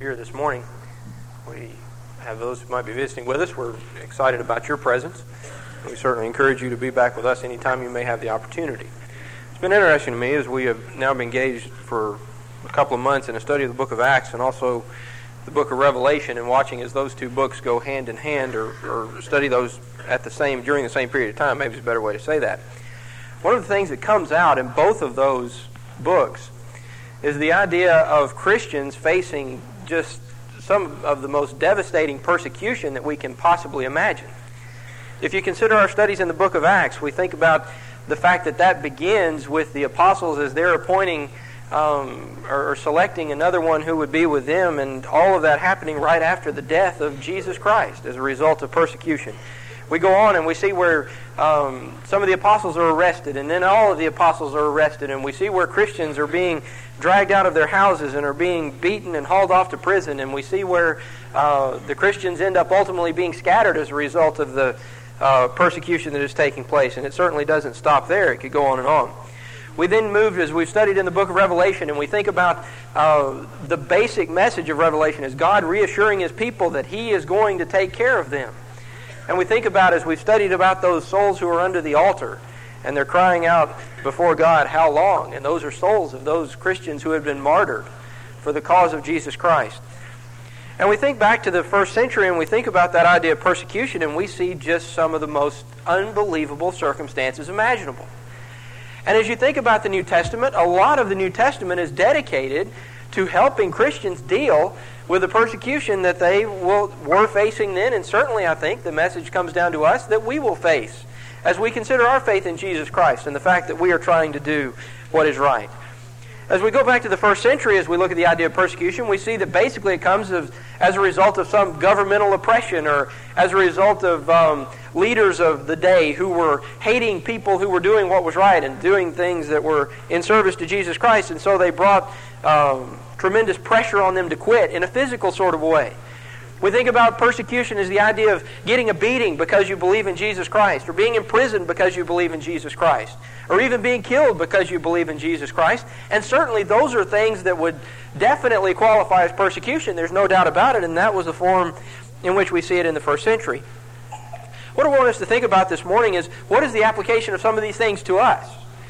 Here this morning. We have those who might be visiting with us. We're excited about your presence. We certainly encourage you to be back with us anytime you may have the opportunity. It's been interesting to me as we have now been engaged for a couple of months in a study of the book of Acts and also the book of Revelation, and watching as those two books go hand in hand or study those during the same period of time. Maybe it's a better way to say that. One of the things that comes out in both of those books is the idea of Christians facing just some of the most devastating persecution that we can possibly imagine. If you consider our studies in the book of Acts, we think about the fact that begins with the apostles as they're appointing or selecting another one who would be with them, and all of that happening right after the death of Jesus Christ as a result of persecution. We go on and we see where some of the apostles are arrested, and then all of the apostles are arrested, and we see where Christians are being dragged out of their houses and are being beaten and hauled off to prison, and we see where the Christians end up ultimately being scattered as a result of the persecution that is taking place. And it certainly doesn't stop there. It could go on and on. We then moved, as we've studied in the book of Revelation, and we think about the basic message of Revelation as God reassuring His people that He is going to take care of them. And we think about, as we've studied about those souls who are under the altar, and they're crying out before God, how long? And those are souls of those Christians who have been martyred for the cause of Jesus Christ. And we think back to the first century, and we think about that idea of persecution, and we see just some of the most unbelievable circumstances imaginable. And as you think about the New Testament, a lot of the New Testament is dedicated to helping Christians deal with the persecution that they were facing then, and certainly I think the message comes down to us that we will face as we consider our faith in Jesus Christ and the fact that we are trying to do what is right. As we go back to the first century, as we look at the idea of persecution, we see that basically it comes as a result of some governmental oppression, or as a result of leaders of the day who were hating people who were doing what was right and doing things that were in service to Jesus Christ, and so they brought tremendous pressure on them to quit in a physical sort of way. We think about persecution as the idea of getting a beating because you believe in Jesus Christ, or being imprisoned because you believe in Jesus Christ, or even being killed because you believe in Jesus Christ. And certainly those are things that would definitely qualify as persecution. There's no doubt about it, and that was the form in which we see it in the first century. What I want us to think about this morning is, what is the application of some of these things to us?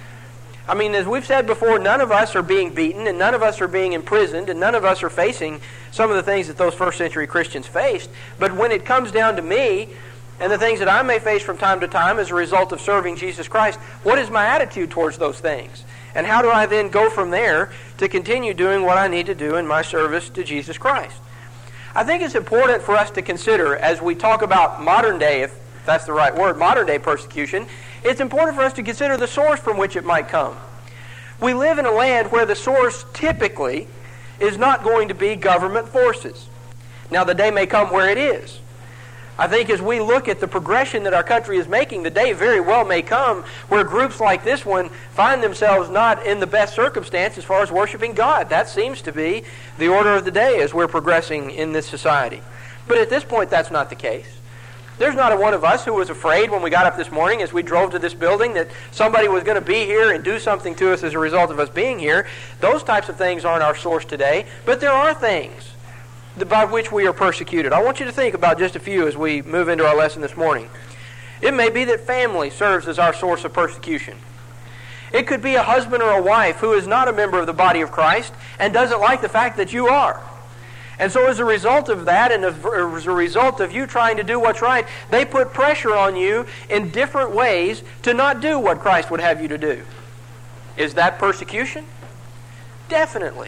I mean, as we've said before, none of us are being beaten, and none of us are being imprisoned, and none of us are facing some of the things that those first century Christians faced. But when it comes down to me and the things that I may face from time to time as a result of serving Jesus Christ, what is my attitude towards those things? And how do I then go from there to continue doing what I need to do in my service to Jesus Christ? I think it's important for us to consider, as we talk about modern day, if that's the right word, modern day persecution, it's important for us to consider the source from which it might come. We live in a land where the source typically is not going to be government forces. Now, the day may come where it is. I think as we look at the progression that our country is making, the day very well may come where groups like this one find themselves not in the best circumstance as far as worshiping God. That seems to be the order of the day as we're progressing in this society. But at this point, that's not the case. There's not a one of us who was afraid when we got up this morning as we drove to this building that somebody was going to be here and do something to us as a result of us being here. Those types of things aren't our source today, but there are things by which we are persecuted. I want you to think about just a few as we move into our lesson this morning. It may be that family serves as our source of persecution. It could be a husband or a wife who is not a member of the body of Christ and doesn't like the fact that you are. And so as a result of that, and as a result of you trying to do what's right, they put pressure on you in different ways to not do what Christ would have you to do. Is that persecution? Definitely.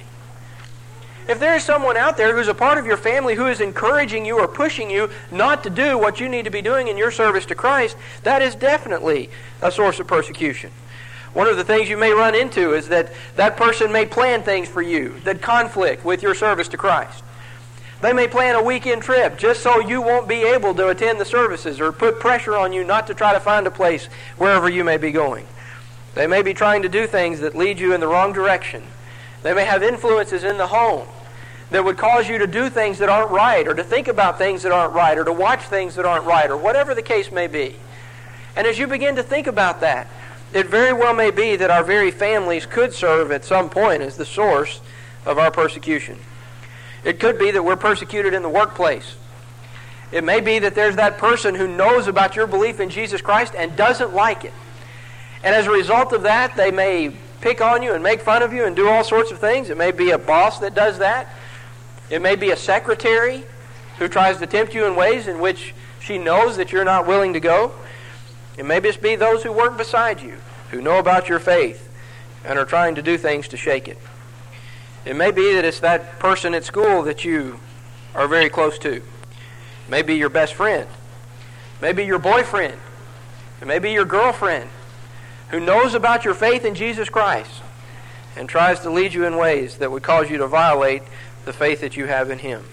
If there is someone out there who's a part of your family who is encouraging you or pushing you not to do what you need to be doing in your service to Christ, that is definitely a source of persecution. One of the things you may run into is that that person may plan things for you that conflict with your service to Christ. They may plan a weekend trip just so you won't be able to attend the services, or put pressure on you not to try to find a place wherever you may be going. They may be trying to do things that lead you in the wrong direction. They may have influences in the home that would cause you to do things that aren't right, or to think about things that aren't right, or to watch things that aren't right, or whatever the case may be. And as you begin to think about that, it very well may be that our very families could serve at some point as the source of our persecution. It could be that we're persecuted in the workplace. It may be that there's that person who knows about your belief in Jesus Christ and doesn't like it. And as a result of that, they may pick on you and make fun of you and do all sorts of things. It may be a boss that does that. It may be a secretary who tries to tempt you in ways in which she knows that you're not willing to go. It may just be those who work beside you, who know about your faith and are trying to do things to shake it. It may be that it's that person at school that you are very close to. It may be your best friend. It may be your boyfriend. It may be your girlfriend who knows about your faith in Jesus Christ and tries to lead you in ways that would cause you to violate the faith that you have in Him.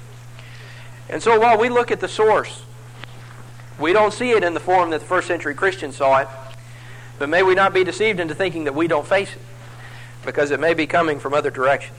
And so while we look at the source, we don't see it in the form that the first century Christians saw it, but may we not be deceived into thinking that we don't face it, because it may be coming from other directions.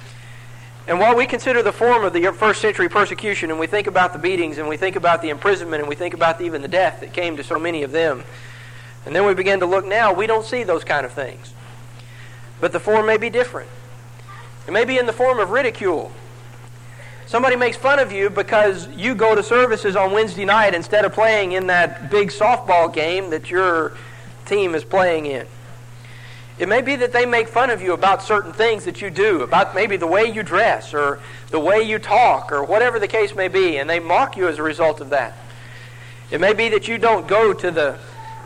And while we consider the form of the first century persecution, and we think about the beatings, and we think about the imprisonment, and we think about even the death that came to so many of them, and then we begin to look now, we don't see those kind of things. But the form may be different. It may be in the form of ridicule. Somebody makes fun of you because you go to services on Wednesday night instead of playing in that big softball game that your team is playing in. It may be that they make fun of you about certain things that you do, about maybe the way you dress or the way you talk or whatever the case may be, and they mock you as a result of that. It may be that you don't go to the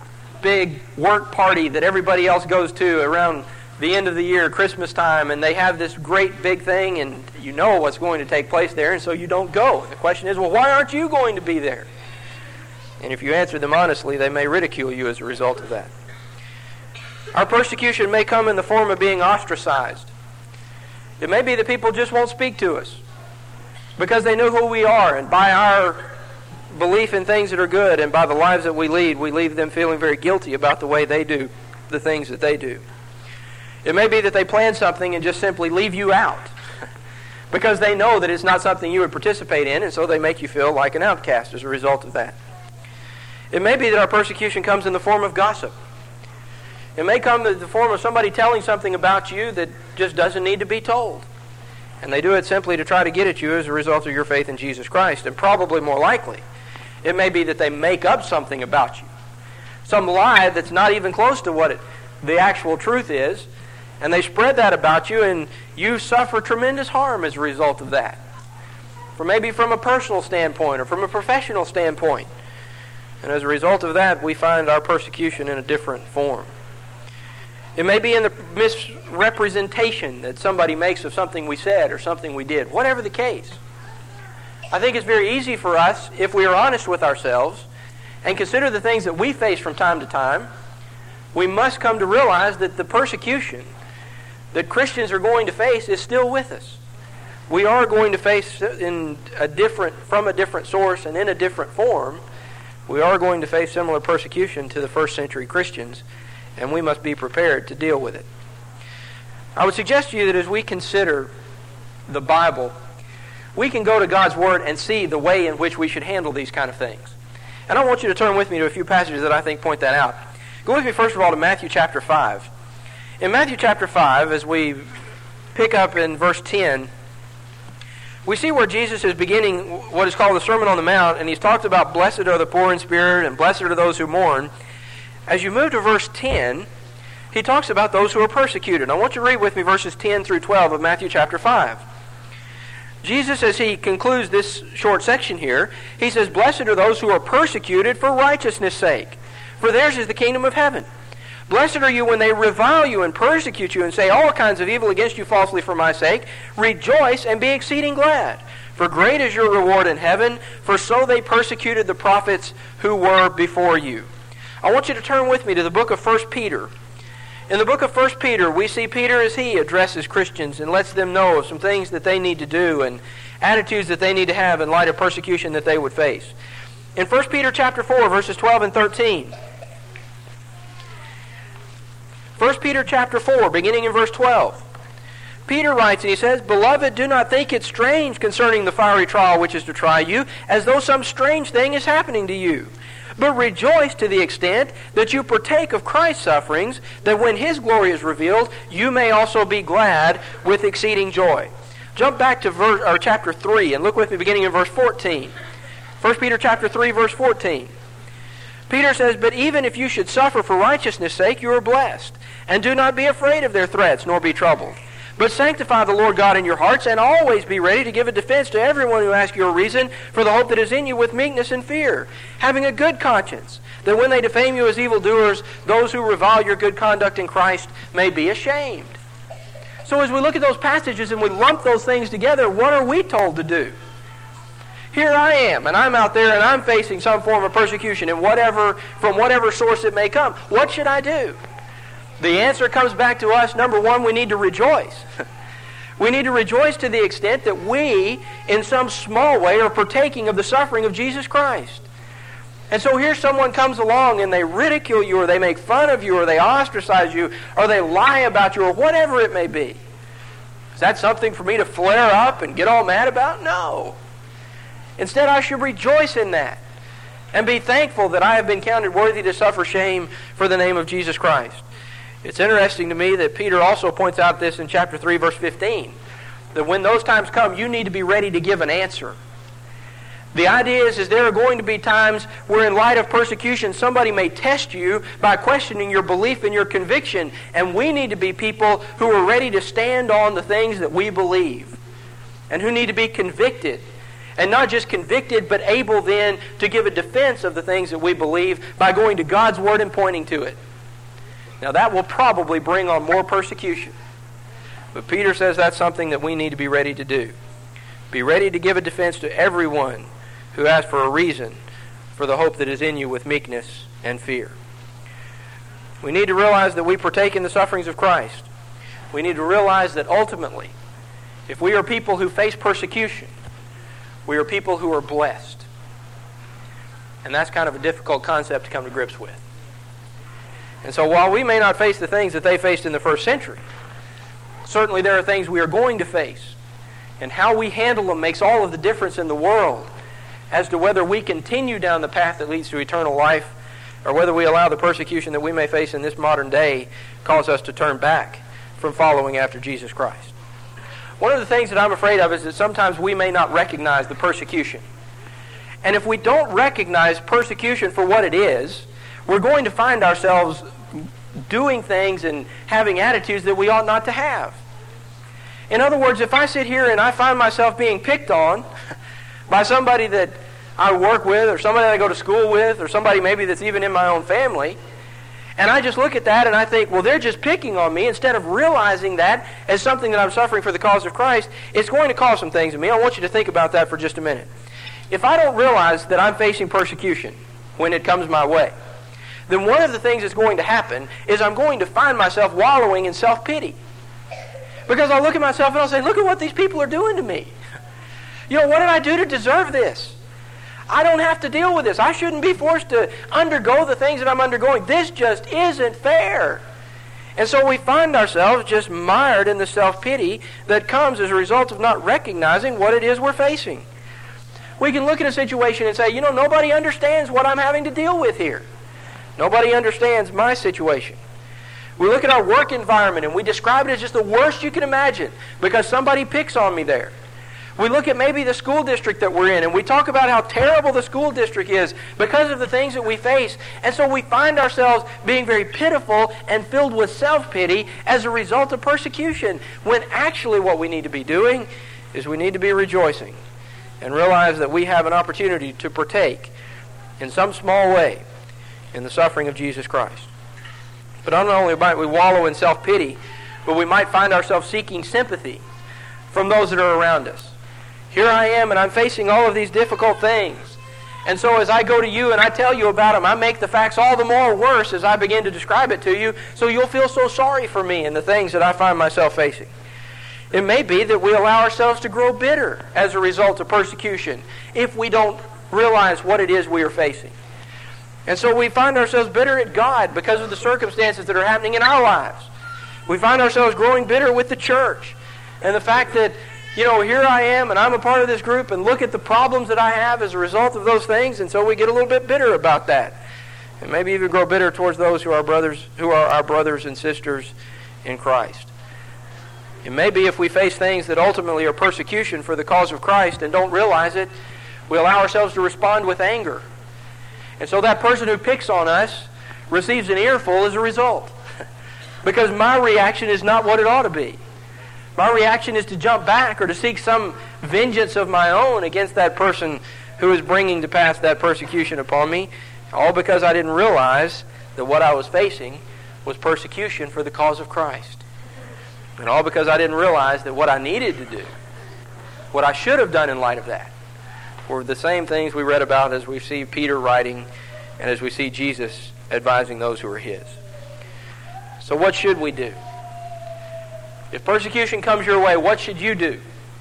big work party that everybody else goes to around the end of the year, Christmas time, and they have this great big thing, and you know what's going to take place there, and so you don't go. The question is, well, why aren't you going to be there? And if you answer them honestly, they may ridicule you as a result of that. Our persecution may come in the form of being ostracized. It may be that people just won't speak to us because they know who we are, and by our belief in things that are good and by the lives that we leave them feeling very guilty about the way they do the things that they do. It may be that they plan something and just simply leave you out because they know that it's not something you would participate in, and so they make you feel like an outcast as a result of that. It may be that our persecution comes in the form of gossip. It may come in the form of somebody telling something about you that just doesn't need to be told. And they do it simply to try to get at you as a result of your faith in Jesus Christ. And probably more likely, it may be that they make up something about you. Some lie that's not even close to what the actual truth is. And they spread that about you, and you suffer tremendous harm as a result of that. Maybe from a personal standpoint or from a professional standpoint. And as a result of that, we find our persecution in a different form. It may be in the misrepresentation that somebody makes of something we said or something we did. Whatever the case, I think it's very easy for us, if we are honest with ourselves and consider the things that we face from time to time, we must come to realize that the persecution that Christians are going to face is still with us. We are going to face from a different source and in a different form. We are going to face similar persecution to the first century Christians, and we must be prepared to deal with it. I would suggest to you that as we consider the Bible, we can go to God's Word and see the way in which we should handle these kind of things. And I want you to turn with me to a few passages that I think point that out. Go with me first of all to Matthew chapter 5. In Matthew chapter 5, as we pick up in verse 10, we see where Jesus is beginning what is called the Sermon on the Mount, and he's talked about blessed are the poor in spirit and blessed are those who mourn. As you move to verse 10, he talks about those who are persecuted. I want you to read with me verses 10 through 12 of Matthew chapter 5. Jesus, as he concludes this short section here, he says, blessed are those who are persecuted for righteousness' sake, for theirs is the kingdom of heaven. Blessed are you when they revile you and persecute you and say all kinds of evil against you falsely for my sake. Rejoice and be exceeding glad, for great is your reward in heaven, for so they persecuted the prophets who were before you. I want you to turn with me to the book of 1 Peter. In the book of 1 Peter, we see Peter as he addresses Christians and lets them know of some things that they need to do and attitudes that they need to have in light of persecution that they would face. In 1 Peter chapter 4, verses 12 and 13, 1 Peter chapter 4, beginning in verse 12. Peter writes, and he says, Beloved, do not think it strange concerning the fiery trial which is to try you, as though some strange thing is happening to you. But rejoice to the extent that you partake of Christ's sufferings, that when his glory is revealed, you may also be glad with exceeding joy. Jump back to chapter 3 and look with me beginning in verse 14. 1 Peter chapter 3, verse 14. Peter says, "But even if you should suffer for righteousness' sake, you are blessed. And do not be afraid of their threats, nor be troubled. But sanctify the Lord God in your hearts, and always be ready to give a defense to everyone who asks you a reason for the hope that is in you with meekness and fear, having a good conscience, that when they defame you as evildoers, those who revile your good conduct in Christ may be ashamed." So as we look at those passages and we lump those things together, what are we told to do? Here I am, and I'm out there, and I'm facing some form of persecution, and from whatever source it may come. What should I do? The answer comes back to us. Number one, we need to rejoice. We need to rejoice to the extent that we, in some small way, are partaking of the suffering of Jesus Christ. And so here someone comes along and they ridicule you, or they make fun of you, or they ostracize you, or they lie about you, or whatever it may be. Is that something for me to flare up and get all mad about? No. Instead, I should rejoice in that and be thankful that I have been counted worthy to suffer shame for the name of Jesus Christ. It's interesting to me that Peter also points out this in chapter 3, verse 15, that when those times come, you need to be ready to give an answer. The idea is there are going to be times where in light of persecution, somebody may test you by questioning your belief and your conviction, and we need to be people who are ready to stand on the things that we believe, and who need to be convicted. And not just convicted, but able then to give a defense of the things that we believe by going to God's Word and pointing to it. Now that will probably bring on more persecution. But Peter says that's something that we need to be ready to do. Be ready to give a defense to everyone who asks for a reason for the hope that is in you with meekness and fear. We need to realize that we partake in the sufferings of Christ. We need to realize that ultimately, if we are people who face persecution, we are people who are blessed. And that's kind of a difficult concept to come to grips with. And so while we may not face the things that they faced in the first century, certainly there are things we are going to face. And how we handle them makes all of the difference in the world as to whether we continue down the path that leads to eternal life, or whether we allow the persecution that we may face in this modern day cause us to turn back from following after Jesus Christ. One of the things that I'm afraid of is that sometimes we may not recognize the persecution. And if we don't recognize persecution for what it is, we're going to find ourselves doing things and having attitudes that we ought not to have. In other words, if I sit here and I find myself being picked on by somebody that I work with, or somebody that I go to school with, or somebody maybe that's even in my own family, and I just look at that and I think, well, they're just picking on me, instead of realizing that as something that I'm suffering for the cause of Christ, it's going to cause some things in me. I want you to think about that for just a minute. If I don't realize that I'm facing persecution when it comes my way, then one of the things that's going to happen is I'm going to find myself wallowing in self-pity. Because I'll look at myself and I'll say, look at what these people are doing to me. You know, what did I do to deserve this? I don't have to deal with this. I shouldn't be forced to undergo the things that I'm undergoing. This just isn't fair. And so we find ourselves just mired in the self-pity that comes as a result of not recognizing what it is we're facing. We can look at a situation and say, you know, nobody understands what I'm having to deal with here. Nobody understands my situation. We look at our work environment and we describe it as just the worst you can imagine because somebody picks on me there. We look at maybe the school district that we're in and we talk about how terrible the school district is because of the things that we face. And so we find ourselves being very pitiful and filled with self-pity as a result of persecution, when actually what we need to be doing is we need to be rejoicing and realize that we have an opportunity to partake in some small way in the suffering of Jesus Christ. But not only might we wallow in self-pity, but we might find ourselves seeking sympathy from those that are around us. Here I am, and I'm facing all of these difficult things. And so as I go to you and I tell you about them, I make the facts all the more worse as I begin to describe it to you, so you'll feel so sorry for me and the things that I find myself facing. It may be that we allow ourselves to grow bitter as a result of persecution if we don't realize what it is we are facing. And so we find ourselves bitter at God because of the circumstances that are happening in our lives. We find ourselves growing bitter with the church and the fact that, you know, here I am and I'm a part of this group and look at the problems that I have as a result of those things, and so we get a little bit bitter about that. And maybe even grow bitter towards those who are our brothers and sisters in Christ. It may be if we face things that ultimately are persecution for the cause of Christ and don't realize it, we allow ourselves to respond with anger. And so that person who picks on us receives an earful as a result. Because my reaction is not what it ought to be. My reaction is to jump back or to seek some vengeance of my own against that person who is bringing to pass that persecution upon me, all because I didn't realize that what I was facing was persecution for the cause of Christ. And all because I didn't realize that what I needed to do, what I should have done in light of that, were the same things we read about as we see Peter writing and as we see Jesus advising those who are his. So what should we do? If persecution comes your way, what should you do?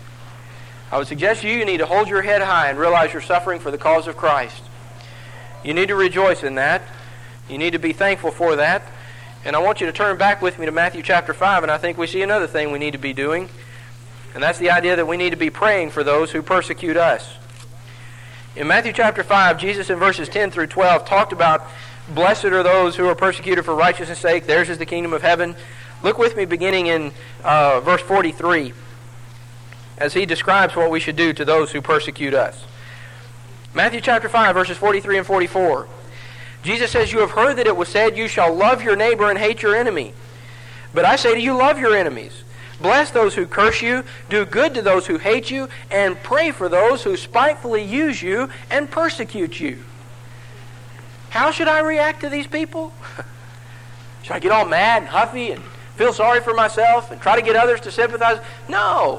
I would suggest you need to hold your head high and realize you're suffering for the cause of Christ. You need to rejoice in that. You need to be thankful for that. And I want you to turn back with me to Matthew chapter 5, and I think we see another thing we need to be doing, and that's the idea that we need to be praying for those who persecute us. In Matthew chapter 5, Jesus in verses 10 through 12 talked about, blessed are those who are persecuted for righteousness' sake, theirs is the kingdom of heaven. Look with me beginning in verse 43 as he describes what we should do to those who persecute us. Matthew chapter 5, verses 43 and 44. Jesus says, you have heard that it was said, you shall love your neighbor and hate your enemy. But I say to you, love your enemies. Bless those who curse you, do good to those who hate you, and pray for those who spitefully use you and persecute you. How should I react to these people? Should I get all mad and huffy and feel sorry for myself and try to get others to sympathize? No.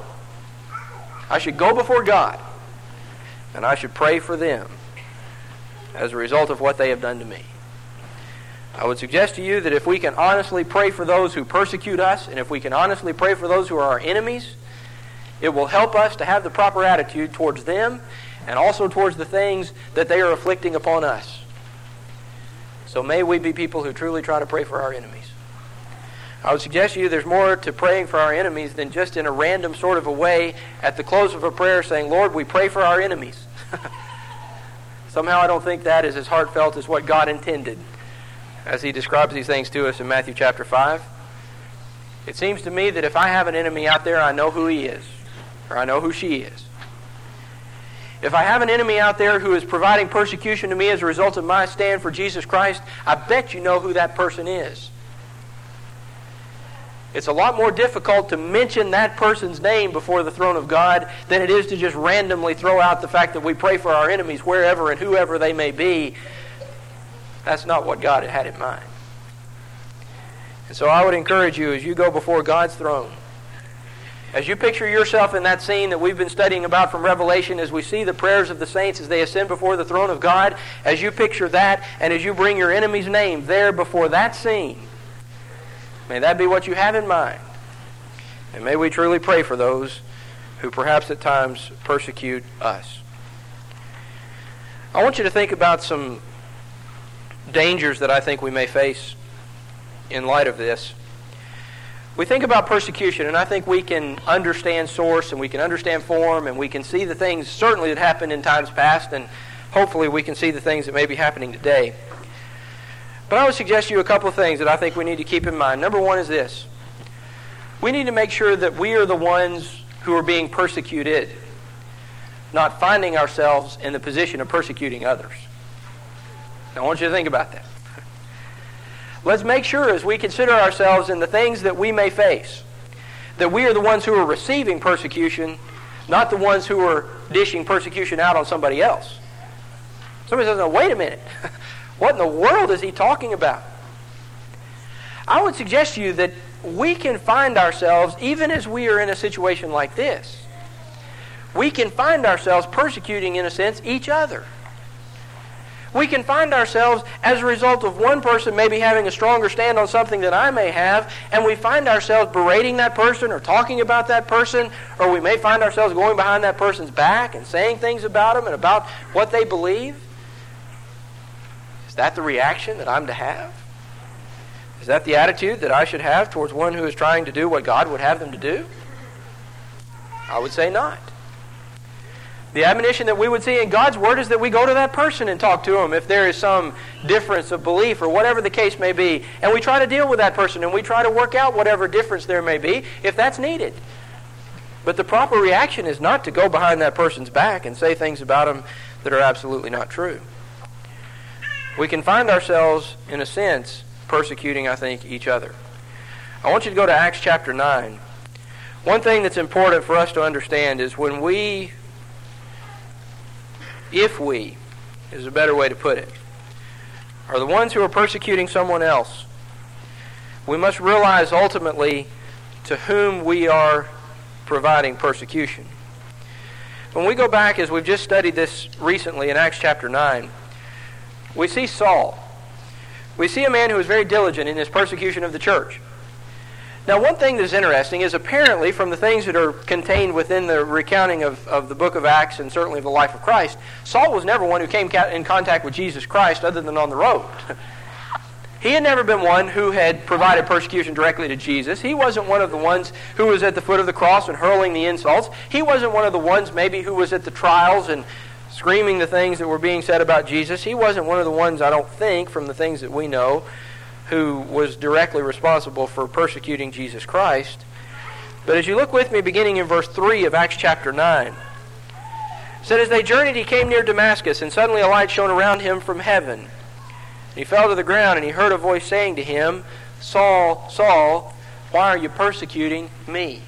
I should go before God, and I should pray for them as a result of what they have done to me. I would suggest to you that if we can honestly pray for those who persecute us, and if we can honestly pray for those who are our enemies, it will help us to have the proper attitude towards them and also towards the things that they are afflicting upon us. So may we be people who truly try to pray for our enemies. I would suggest to you there's more to praying for our enemies than just in a random sort of a way at the close of a prayer saying, Lord, we pray for our enemies. Somehow I don't think that is as heartfelt as what God intended as he describes these things to us in Matthew chapter 5. It seems to me that if I have an enemy out there, I know who he is, or I know who she is. If I have an enemy out there who is providing persecution to me as a result of my stand for Jesus Christ, I bet you know who that person is. It's a lot more difficult to mention that person's name before the throne of God than it is to just randomly throw out the fact that we pray for our enemies wherever and whoever they may be. That's not what God had in mind. And so I would encourage you as you go before God's throne, as you picture yourself in that scene that we've been studying about from Revelation, as we see the prayers of the saints as they ascend before the throne of God, as you picture that and as you bring your enemy's name there before that scene, may that be what you have in mind. And may we truly pray for those who perhaps at times persecute us. I want you to think about some dangers that I think we may face in light of this. We think about persecution, and I think we can understand source, and we can understand form, and we can see the things certainly that happened in times past, and hopefully we can see the things that may be happening today. But I would suggest to you a couple of things that I think we need to keep in mind. Number one is this. We need to make sure that we are the ones who are being persecuted, not finding ourselves in the position of persecuting others. Now, I want you to think about that. Let's make sure as we consider ourselves in the things that we may face, that we are the ones who are receiving persecution, not the ones who are dishing persecution out on somebody else. Somebody says, "No, wait a minute. What in the world is he talking about?" I would suggest to you that we can find ourselves, even as we are in a situation like this, we can find ourselves persecuting, in a sense, each other. We can find ourselves as a result of one person maybe having a stronger stand on something that I may have, and we find ourselves berating that person or talking about that person, or we may find ourselves going behind that person's back and saying things about them and about what they believe. Is that the reaction that I'm to have? Is that the attitude that I should have towards one who is trying to do what God would have them to do? I would say not. The admonition that we would see in God's Word is that we go to that person and talk to them if there is some difference of belief or whatever the case may be. And we try to deal with that person and we try to work out whatever difference there may be if that's needed. But the proper reaction is not to go behind that person's back and say things about them that are absolutely not true. We can find ourselves, in a sense, persecuting, I think, each other. I want you to go to Acts chapter 9. One thing that's important for us to understand is if we, is a better way to put it, are the ones who are persecuting someone else, we must realize ultimately to whom we are providing persecution. When we go back, as we've just studied this recently in Acts chapter 9, we see Saul. We see a man who was very diligent in his persecution of the church. Now, one thing that's interesting is apparently from the things that are contained within the recounting of the book of Acts and certainly of the life of Christ, Saul was never one who came in contact with Jesus Christ other than on the road. He had never been one who had provided persecution directly to Jesus. He wasn't one of the ones who was at the foot of the cross and hurling the insults. He wasn't one of the ones maybe who was at the trials and screaming the things that were being said about Jesus. He wasn't one of the ones, I don't think, from the things that we know, who was directly responsible for persecuting Jesus Christ. But as you look with me, beginning in verse 3 of Acts chapter 9, it said, "As they journeyed, he came near Damascus, and suddenly a light shone around him from heaven. And he fell to the ground, and he heard a voice saying to him, 'Saul, Saul, why are you persecuting me?'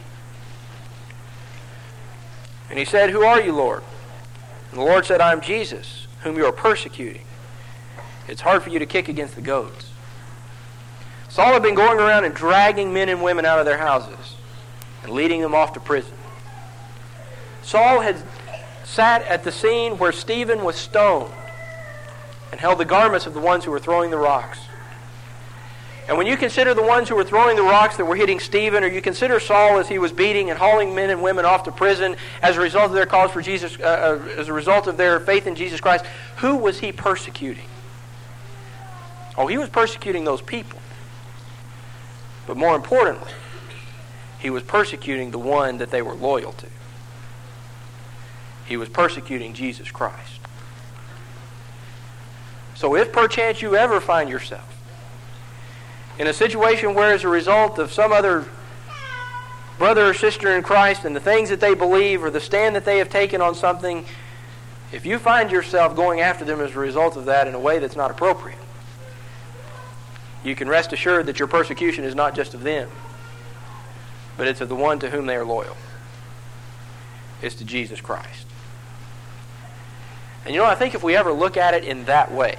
And he said, 'Who are you, Lord?' And the Lord said, 'I am Jesus, whom you are persecuting. It's hard for you to kick against the goats.' Saul had been going around and dragging men and women out of their houses and leading them off to prison. Saul had sat at the scene where Stephen was stoned and held the garments of the ones who were throwing the rocks. And when you consider the ones who were throwing the rocks that were hitting Stephen, or you consider Saul as he was beating and hauling men and women off to prison as a result of their cause for Jesus, as a result of their faith in Jesus Christ, who was he persecuting? Oh, he was persecuting those people. But more importantly, he was persecuting the one that they were loyal to. He was persecuting Jesus Christ. So if perchance you ever find yourself in a situation where as a result of some other brother or sister in Christ and the things that they believe or the stand that they have taken on something, if you find yourself going after them as a result of that in a way that's not appropriate, you can rest assured that your persecution is not just of them, but it's of the one to whom they are loyal. It's to Jesus Christ. And I think if we ever look at it in that way,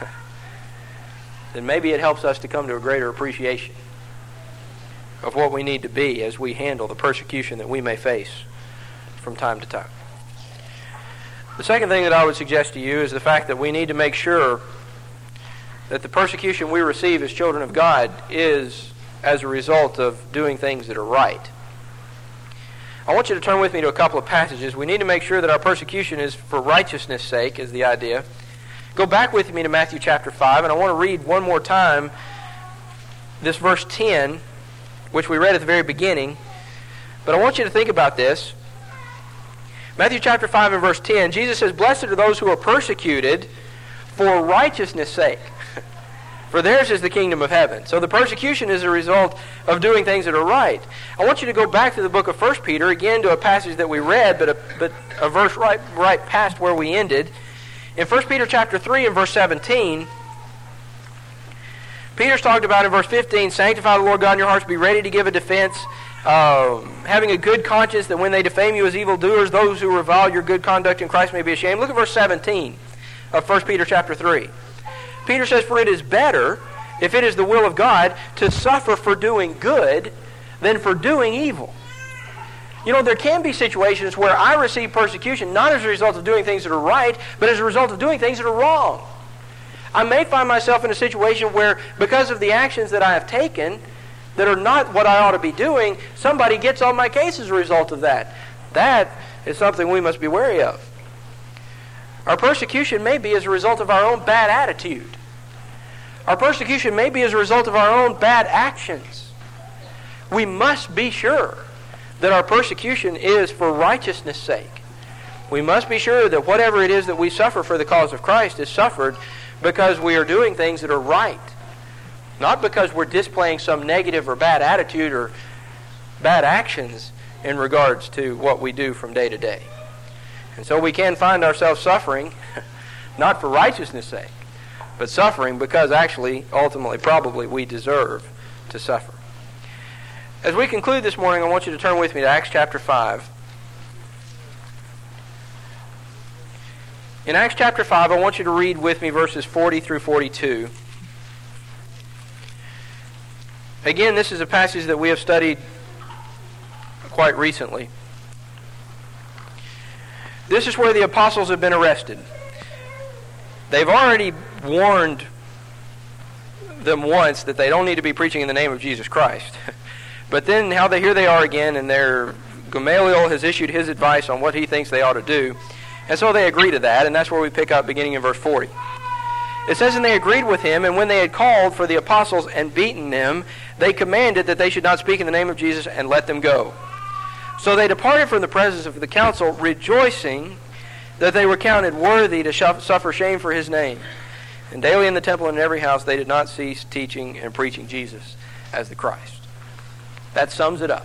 then maybe it helps us to come to a greater appreciation of what we need to be as we handle the persecution that we may face from time to time. The second thing that I would suggest to you is the fact that we need to make sure that the persecution we receive as children of God is as a result of doing things that are right. I want you to turn with me to a couple of passages. We need to make sure that our persecution is for righteousness' sake, is the idea. Go back with me to Matthew chapter 5, and I want to read one more time this verse 10, which we read at the very beginning. But I want you to think about this. Matthew chapter 5 and verse 10, Jesus says, "Blessed are those who are persecuted for righteousness' sake, for theirs is the kingdom of heaven." So the persecution is a result of doing things that are right. I want you to go back to the book of 1 Peter, again to a passage that we read, but a verse right past where we ended. In 1 Peter chapter 3 and verse 17, Peter's talked about in verse 15, "Sanctify the Lord God in your hearts, be ready to give a defense, having a good conscience, that when they defame you as evildoers, those who revile your good conduct in Christ may be ashamed." Look at verse 17 of 1 Peter chapter 3. Peter says, "For it is better, if it is the will of God, to suffer for doing good than for doing evil." There can be situations where I receive persecution not as a result of doing things that are right, but as a result of doing things that are wrong. I may find myself in a situation where, because of the actions that I have taken that are not what I ought to be doing, somebody gets on my case as a result of that. That is something we must be wary of. Our persecution may be as a result of our own bad attitude. Our persecution may be as a result of our own bad actions. We must be sure that our persecution is for righteousness' sake. We must be sure that whatever it is that we suffer for the cause of Christ is suffered because we are doing things that are right. Not because we're displaying some negative or bad attitude or bad actions in regards to what we do from day to day. And so we can find ourselves suffering, not for righteousness' sake, but suffering because actually, ultimately, probably we deserve to suffer. As we conclude this morning, I want you to turn with me to Acts chapter 5. In Acts chapter 5, I want you to read with me verses 40 through 42. Again, this is a passage that we have studied quite recently. This is where the apostles have been arrested. They've already warned them once that they don't need to be preaching in the name of Jesus Christ. But then here they are again, and Gamaliel has issued his advice on what he thinks they ought to do. And so they agree to that, and that's where we pick up beginning in verse 40. It says, "And they agreed with him, and when they had called for the apostles and beaten them, they commanded that they should not speak in the name of Jesus and let them go. So they departed from the presence of the council, rejoicing that they were counted worthy to suffer shame for his name. And daily in the temple and in every house they did not cease teaching and preaching Jesus as the Christ." That sums it up.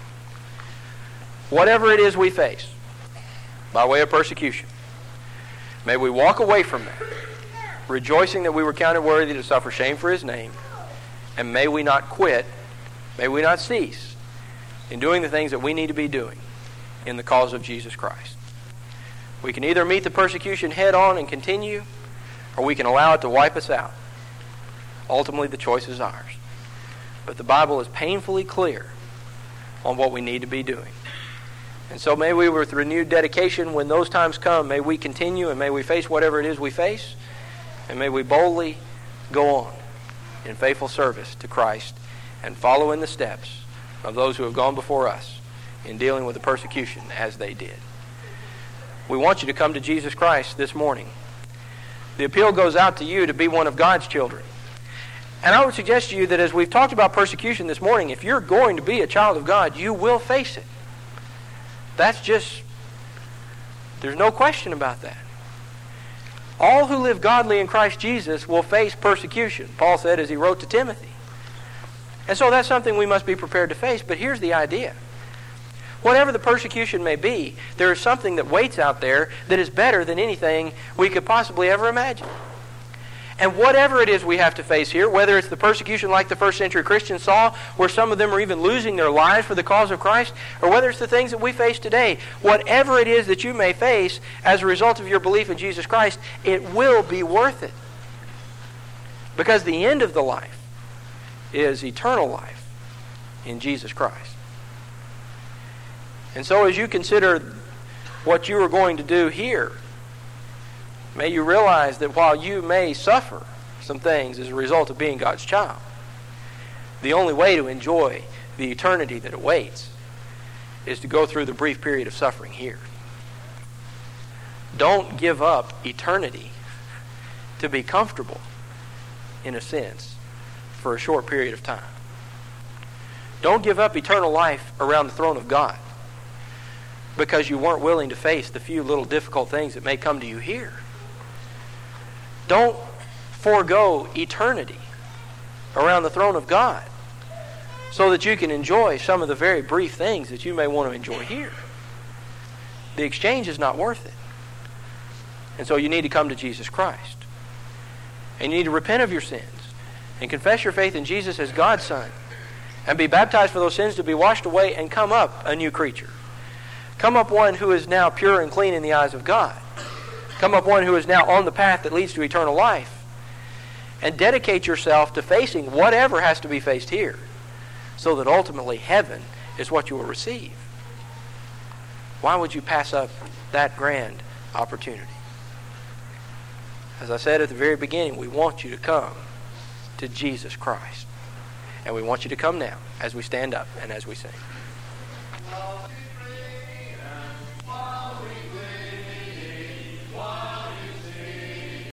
Whatever it is we face by way of persecution, may we walk away from that, rejoicing that we were counted worthy to suffer shame for his name, and may we not quit, may we not cease in doing the things that we need to be doing in the cause of Jesus Christ. We can either meet the persecution head on and continue, or we can allow it to wipe us out. Ultimately, the choice is ours. But the Bible is painfully clear on what we need to be doing. And so may we, with renewed dedication, when those times come, may we continue and may we face whatever it is we face, and may we boldly go on in faithful service to Christ and follow in the steps of those who have gone before us in dealing with the persecution as they did. We want you to come to Jesus Christ this morning. The appeal goes out to you to be one of God's children. And I would suggest to you that as we've talked about persecution this morning, if you're going to be a child of God, you will face it. There's no question about that. All who live godly in Christ Jesus will face persecution, Paul said as he wrote to Timothy. And so that's something we must be prepared to face. But here's the idea. Whatever the persecution may be, there is something that waits out there that is better than anything we could possibly ever imagine. And whatever it is we have to face here, whether it's the persecution like the first century Christians saw, where some of them are even losing their lives for the cause of Christ, or whether it's the things that we face today, whatever it is that you may face as a result of your belief in Jesus Christ, it will be worth it. Because the end of the life is eternal life in Jesus Christ. And so as you consider what you are going to do here, may you realize that while you may suffer some things as a result of being God's child, the only way to enjoy the eternity that awaits is to go through the brief period of suffering here. Don't give up eternity to be comfortable, in a sense, for a short period of time. Don't give up eternal life around the throne of God because you weren't willing to face the few little difficult things that may come to you here. Don't forego eternity around the throne of God so that you can enjoy some of the very brief things that you may want to enjoy here. The exchange is not worth it. And so you need to come to Jesus Christ. And you need to repent of your sins and confess your faith in Jesus as God's Son and be baptized for those sins to be washed away and come up a new creature. Come up one who is now pure and clean in the eyes of God. Come up one who is now on the path that leads to eternal life. And dedicate yourself to facing whatever has to be faced here so that ultimately heaven is what you will receive. Why would you pass up that grand opportunity? As I said at the very beginning, we want you to come to Jesus Christ. And we want you to come now as we stand up and as we sing.